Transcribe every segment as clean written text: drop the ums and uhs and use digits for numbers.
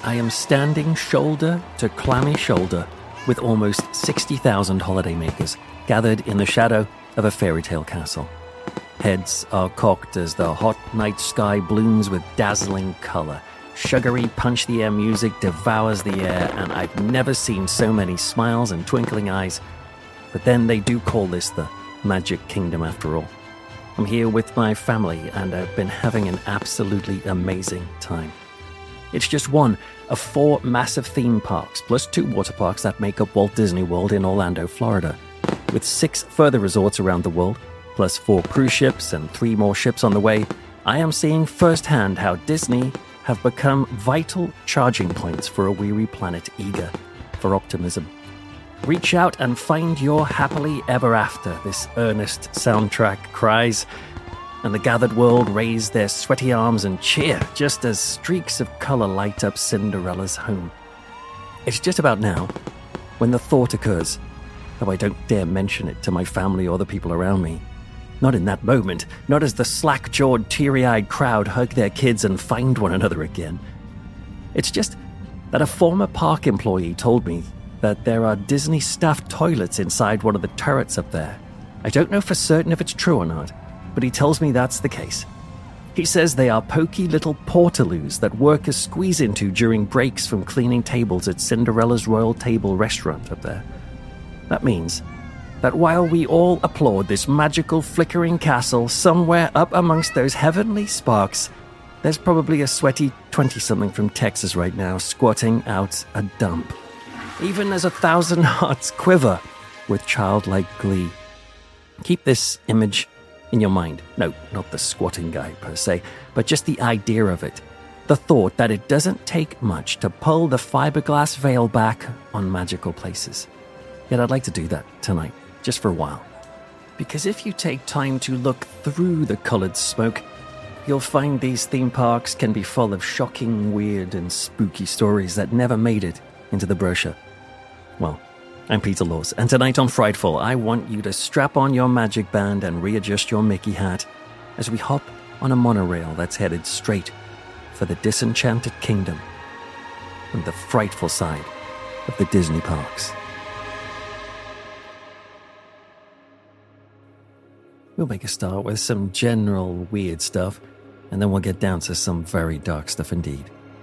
I am standing shoulder to clammy shoulder with almost 60,000 holidaymakers gathered in the shadow of a fairy tale castle. Heads are cocked as the hot night sky blooms with dazzling color. Sugary punch-the-air music devours the air, and I've never seen so many smiles and twinkling eyes. But then they do call this the Magic Kingdom after all. I'm here with my family, and I've been having an absolutely amazing time. It's just one of 4 massive theme parks, plus 2 water parks that make up Walt Disney World in Orlando, Florida. With 6 further resorts around the world, plus 4 cruise ships and 3 more ships on the way, I am seeing firsthand how Disney have become vital charging points for a weary planet eager for optimism. Reach out and find your happily ever after, this earnest soundtrack cries, and the gathered world raise their sweaty arms and cheer just as streaks of color light up Cinderella's home. It's just about now when the thought occurs, though I don't dare mention it to my family or the people around me. Not in that moment, not as the slack-jawed, teary-eyed crowd hug their kids and find one another again. It's just that a former park employee told me that there are Disney-staffed toilets inside one of the turrets up there. I don't know for certain if it's true or not, but he tells me that's the case. He says they are pokey little portaloos that workers squeeze into during breaks from cleaning tables at Cinderella's Royal Table restaurant up there. That means that while we all applaud this magical flickering castle somewhere up amongst those heavenly sparks, there's probably a sweaty 20-something from Texas right now squatting out a dump. Even as 1,000 hearts quiver with childlike glee. Keep this image in your mind. No, not the squatting guy per se, but just the idea of it. The thought that it doesn't take much to pull the fiberglass veil back on magical places. Yet I'd like to do that tonight, just for a while. Because if you take time to look through the colored smoke, you'll find these theme parks can be full of shocking, weird, and spooky stories that never made it into the brochure. Well, I'm Peter Laws, and tonight on Frightful, I want you to strap on your magic band and readjust your Mickey hat as we hop on a monorail that's headed straight for the Disenchanted Kingdom and the frightful side of the Disney parks. We'll make a start with some general weird stuff, and then we'll get down to some very dark stuff indeed.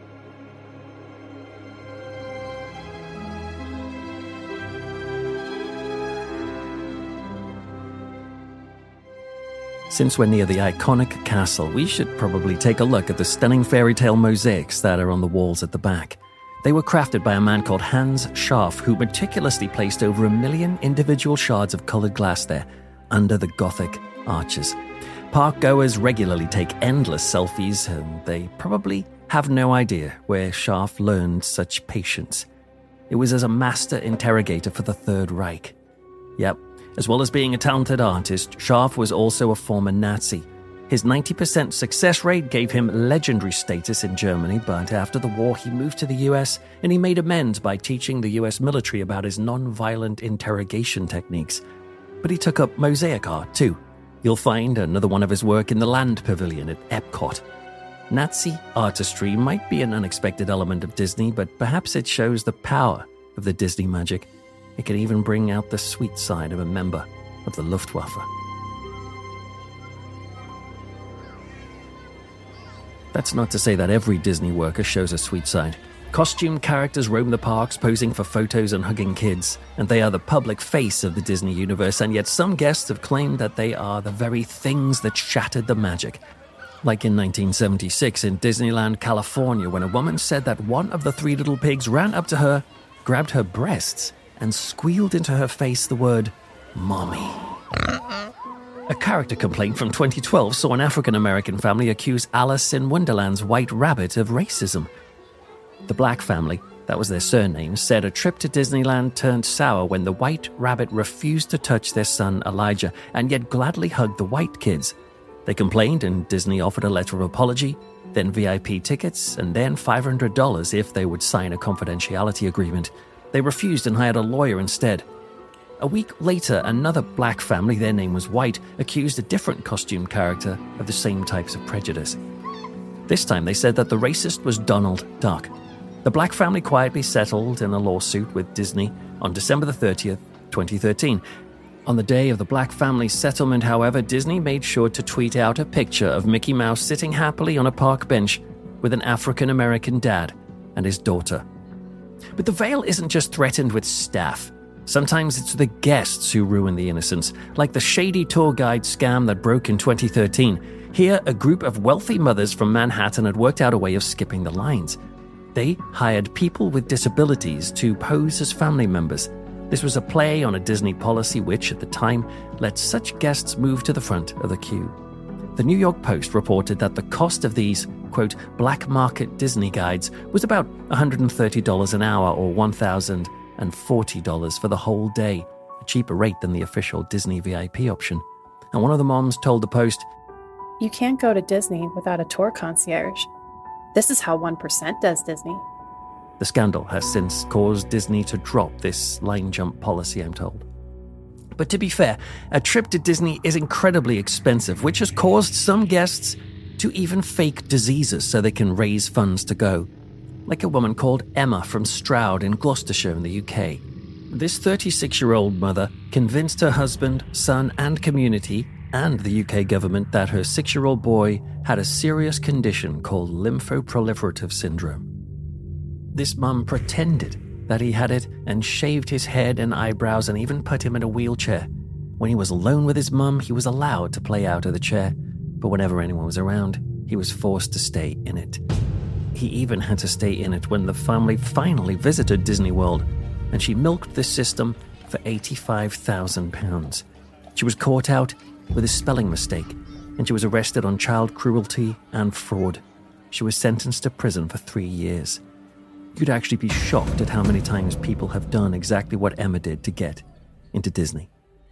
Since we're near the iconic castle, we should probably take a look at the stunning fairy tale mosaics that are on the walls at the back. They were crafted by a man called Hans Scharff, who meticulously placed over 1 million individual shards of colored glass there, under the Gothic arches. Park goers regularly take endless selfies, and they probably have no idea where Scharff learned such patience. It was as a master interrogator for the Third Reich. Yep, as well as being a talented artist, Scharff was also a former Nazi. His 90% success rate gave him legendary status in Germany, but after the war he moved to the US, and he made amends by teaching the US military about his non-violent interrogation techniques. But he took up mosaic art too. You'll find another one of his work in the Land Pavilion at Epcot. Nazi artistry might be an unexpected element of Disney, but perhaps it shows the power of the Disney magic. It can even bring out the sweet side of a member of the Luftwaffe. That's not to say that every Disney worker shows a sweet side. Costume characters roam the parks posing for photos and hugging kids, and they are the public face of the Disney universe, and yet some guests have claimed that they are the very things that shattered the magic. Like in 1976 in Disneyland, California, when a woman said that one of the 3 little pigs ran up to her, grabbed her breasts, and squealed into her face the word, "Mommy." A character complaint from 2012 saw an African-American family accuse Alice in Wonderland's White Rabbit of racism. The Black family, that was their surname, said a trip to Disneyland turned sour when the White Rabbit refused to touch their son Elijah and yet gladly hugged the white kids. They complained and Disney offered a letter of apology, then VIP tickets, and then $500 if they would sign a confidentiality agreement. They refused and hired a lawyer instead. A week later, another Black family, their name was White, accused a different costume character of the same types of prejudice. This time they said that the racist was Donald Duck. The Black family quietly settled in a lawsuit with Disney on December the 30th, 2013. On the day of the Black family's settlement, however, Disney made sure to tweet out a picture of Mickey Mouse sitting happily on a park bench with an African-American dad and his daughter. But the veil isn't just threatened with staff. Sometimes it's the guests who ruin the innocence, like the shady tour guide scam that broke in 2013. Here, a group of wealthy mothers from Manhattan had worked out a way of skipping the lines. They hired people with disabilities to pose as family members. This was a play on a Disney policy which, at the time, let such guests move to the front of the queue. The New York Post reported that the cost of these, quote, black market Disney guides was about $130 an hour or $1,040 for the whole day, a cheaper rate than the official Disney VIP option. And one of the moms told the Post, "You can't go to Disney without a tour concierge. This is how 1% does Disney." The scandal has since caused Disney to drop this line jump policy, I'm told. But to be fair, a trip to Disney is incredibly expensive, which has caused some guests to even fake diseases so they can raise funds to go. Like a woman called Emma from Stroud in Gloucestershire in the UK. This 36-year-old mother convinced her husband, son, and community and the UK government that her 6-year-old boy had a serious condition called lymphoproliferative syndrome. This mum pretended that he had it and shaved his head and eyebrows and even put him in a wheelchair. When he was alone with his mum, he was allowed to play out of the chair, but whenever anyone was around, he was forced to stay in it. He even had to stay in it when the family finally visited Disney World, and she milked this system for £85,000. She was caught out with a spelling mistake, and she was arrested on child cruelty and fraud. She was sentenced to prison for 3 years. You'd actually be shocked at how many times people have done exactly what Emma did to get into Disney.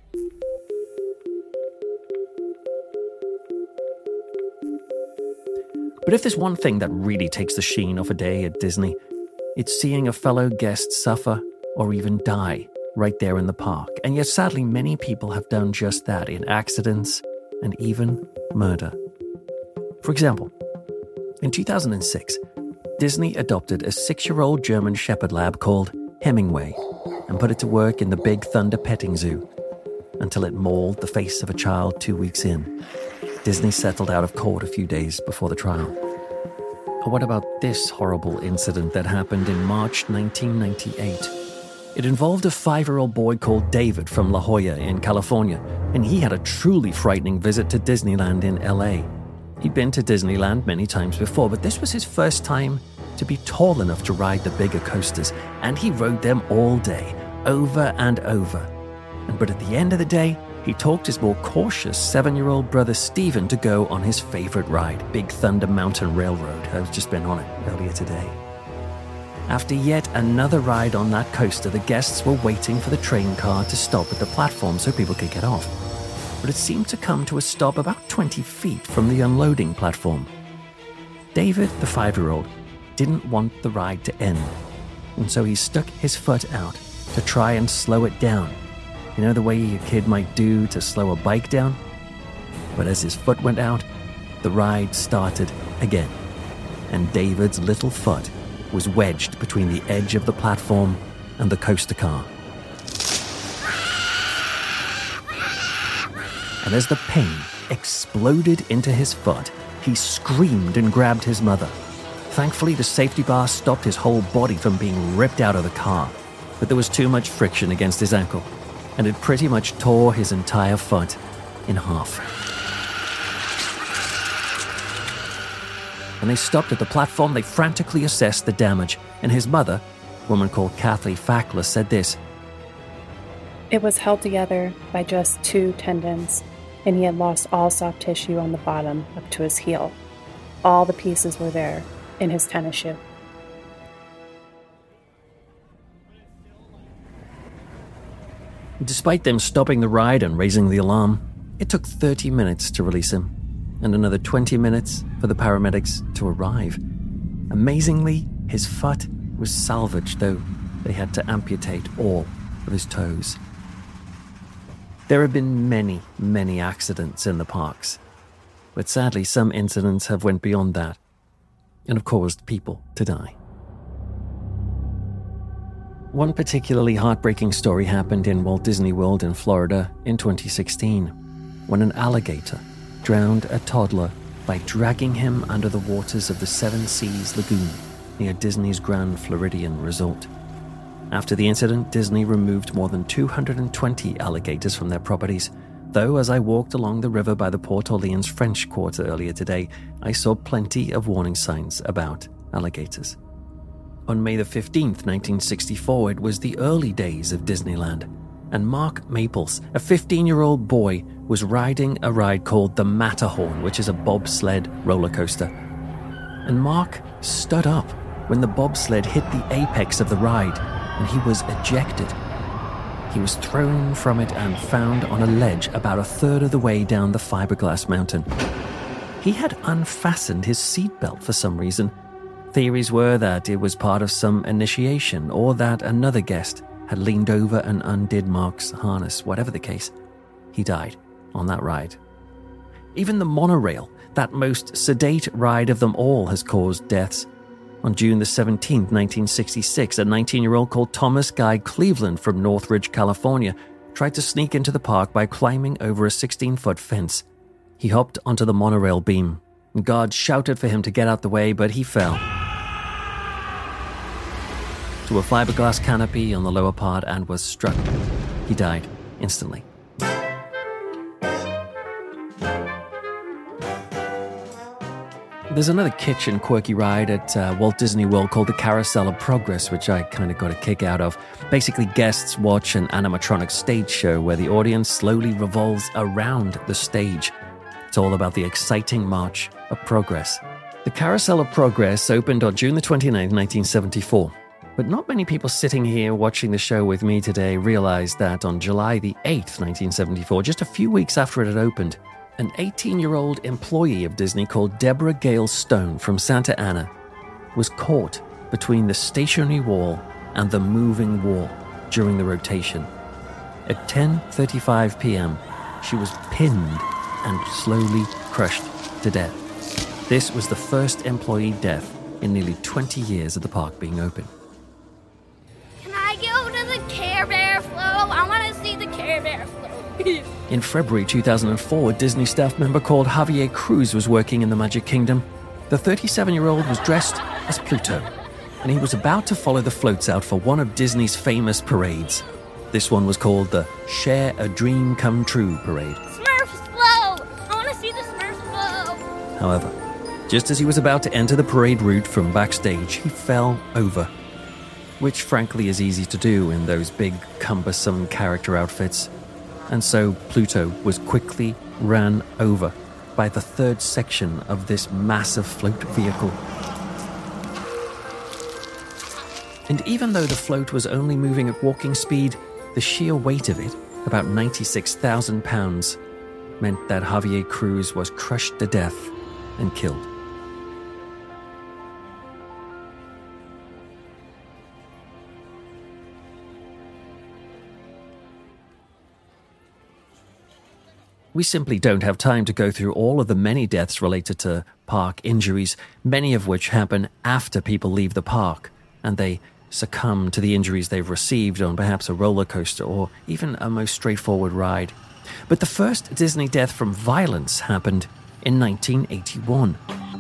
But if there's one thing that really takes the sheen off a day at Disney, it's seeing a fellow guest suffer or even die right there in the park. And yet sadly, many people have done just that in accidents and even murder. For example, in 2006, Disney adopted a 6-year-old German Shepherd lab called Hemingway and put it to work in the Big Thunder petting zoo until it mauled the face of a child 2 weeks in. Disney settled out of court a few days before the trial. Or what about this horrible incident that happened in March 1998? It involved a 5-year-old boy called David from La Jolla in California, and he had a truly frightening visit to Disneyland in LA. He'd been to Disneyland many times before, but this was his first time to be tall enough to ride the bigger coasters, and he rode them all day, over and over. But at the end of the day, he talked his more cautious 7-year-old brother Steven to go on his favorite ride, Big Thunder Mountain Railroad. I've just been on it earlier today. After yet another ride on that coaster, the guests were waiting for the train car to stop at the platform so people could get off. But it seemed to come to a stop about 20 feet from the unloading platform. David, the 5-year-old, didn't want the ride to end, and so he stuck his foot out to try and slow it down. You know the way a kid might do to slow a bike down? But as his foot went out, the ride started again, and David's little foot was wedged between the edge of the platform and the coaster car. And as the pain exploded into his foot, he screamed and grabbed his mother. Thankfully, the safety bar stopped his whole body from being ripped out of the car, but there was too much friction against his ankle, and it pretty much tore his entire foot in half. When they stopped at the platform, they frantically assessed the damage, and his mother, a woman called Kathy Fackler, said this: "It was held together by just 2 tendons, and he had lost all soft tissue on the bottom up to his heel. All the pieces were there in his tennis shoe." Despite them stopping the ride and raising the alarm, it took 30 minutes to release him, and another 20 minutes for the paramedics to arrive. Amazingly, his foot was salvaged, though they had to amputate all of his toes. There have been many, many accidents in the parks, but sadly some incidents have went beyond that and have caused people to die. One particularly heartbreaking story happened in Walt Disney World in Florida in 2016, when an alligator drowned a toddler by dragging him under the waters of the Seven Seas Lagoon near Disney's Grand Floridian Resort. After the incident, Disney removed more than 220 alligators from their properties, though as I walked along the river by the Port Orleans French Quarter earlier today, I saw plenty of warning signs about alligators. On May the 15th, 1964, it was the early days of Disneyland, and Mark Maples, a 15-year-old boy, was riding a ride called the Matterhorn, which is a bobsled roller coaster. And Mark stood up when the bobsled hit the apex of the ride, and he was ejected. He was thrown from it and found on a ledge about a third of the way down the fiberglass mountain. He had unfastened his seatbelt for some reason. Theories were that it was part of some initiation, or that another guest had leaned over and undid Mark's harness. Whatever the case, he died on that ride. Even the monorail, that most sedate ride of them all, has caused deaths. On June the 17th, 1966, a 19-year-old called Thomas Guy Cleveland from Northridge, California, tried to sneak into the park by climbing over a 16-foot fence. He hopped onto the monorail beam. Guards shouted for him to get out the way, but he fell to a fiberglass canopy on the lower part and was struck. He died instantly. There's another kitsch and quirky ride at Walt Disney World called the Carousel of Progress, which I kind of got a kick out of. Basically, guests watch an animatronic stage show where the audience slowly revolves around the stage. It's all about the exciting march of progress. The Carousel of Progress opened on June the 29th, 1974. But not many people sitting here watching the show with me today realized that on July the 8th, 1974, just a few weeks after it had opened, an 18-year-old employee of Disney called Deborah Gale Stone from Santa Ana was caught between the stationary wall and the moving wall during the rotation. At 10:35 p.m., she was pinned and slowly crushed to death. This was the first employee death in nearly 20 years of the park being open. Can I go to the Care Bear float? I want to see the Care Bear float. In February 2004, a Disney staff member called Javier Cruz was working in the Magic Kingdom. The 37-year-old was dressed as Pluto, and he was about to follow the floats out for one of Disney's famous parades. This one was called the Share a Dream Come True parade. Smurfs float! I want to see the Smurfs float! However, just as he was about to enter the parade route from backstage, he fell over, which frankly is easy to do in those big, cumbersome character outfits. And so Pluto was quickly ran over by the third section of this massive float vehicle. And even though the float was only moving at walking speed, the sheer weight of it, about 96,000 pounds, meant that Javier Cruz was crushed to death and killed. We simply don't have time to go through all of the many deaths related to park injuries, many of which happen after people leave the park, and they succumb to the injuries they've received on perhaps a roller coaster or even a most straightforward ride. But the first Disney death from violence happened in 1981.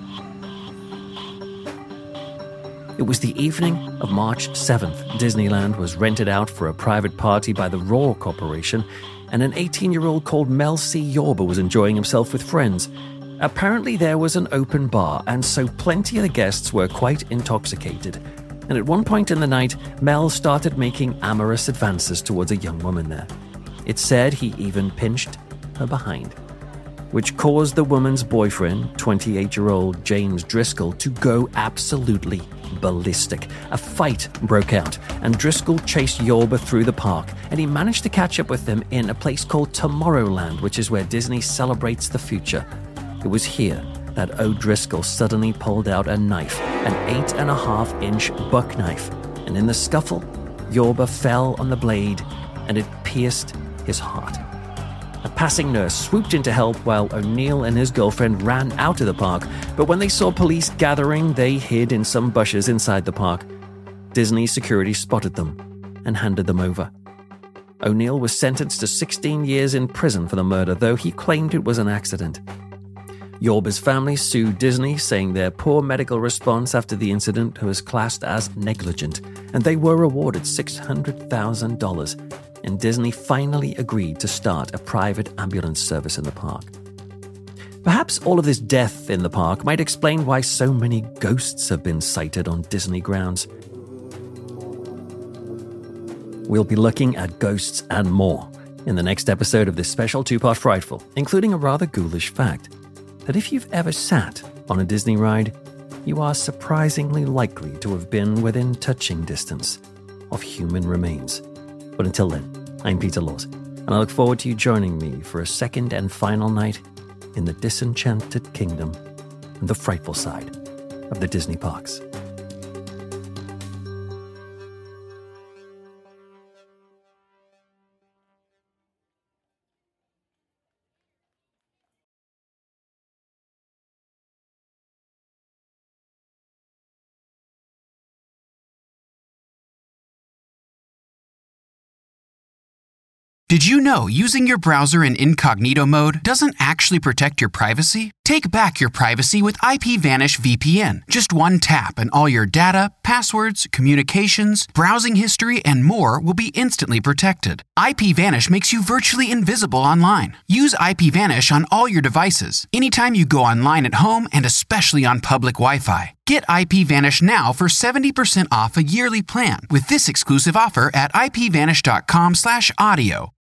It was the evening of March 7th. Disneyland was rented out for a private party by the Roar Corporation, and an 18-year-old called Mel C. Yorba was enjoying himself with friends. Apparently there was an open bar, and so plenty of the guests were quite intoxicated. And at one point in the night, Mel started making amorous advances towards a young woman there. It's said he even pinched her behind, which caused the woman's boyfriend, 28-year-old James Driscoll, to go absolutely ballistic. A fight broke out, and Driscoll chased Yorba through the park, and he managed to catch up with them in a place called Tomorrowland, which is where Disney celebrates the future. It was here that O'Driscoll suddenly pulled out a knife, an 8.5-inch buck knife, and in the scuffle, Yorba fell on the blade, and it pierced his heart. A passing nurse swooped in to help while O'Neill and his girlfriend ran out of the park, but when they saw police gathering, they hid in some bushes inside the park. Disney security spotted them, and handed them over. O'Neill was sentenced to 16 years in prison for the murder, though he claimed it was an accident. Yorba's family sued Disney, saying their poor medical response after the incident was classed as negligent, and they were awarded $600,000, and Disney finally agreed to start a private ambulance service in the park. Perhaps all of this death in the park might explain why so many ghosts have been sighted on Disney grounds. We'll be looking at ghosts and more in the next episode of this special two-part Frightful, including a rather ghoulish fact that if you've ever sat on a Disney ride, you are surprisingly likely to have been within touching distance of human remains. But until then, I'm Peter Laws, and I look forward to you joining me for a second and final night in the disenchanted kingdom and the frightful side of the Disney parks. Did you know using your browser in incognito mode doesn't actually protect your privacy? Take back your privacy with IPVanish VPN. Just one tap and all your data, passwords, communications, browsing history, and more will be instantly protected. IPVanish makes you virtually invisible online. Use IPVanish on all your devices, anytime you go online at home and especially on public Wi-Fi. Get IPVanish now for 70% off a yearly plan with this exclusive offer at ipvanish.com/audio.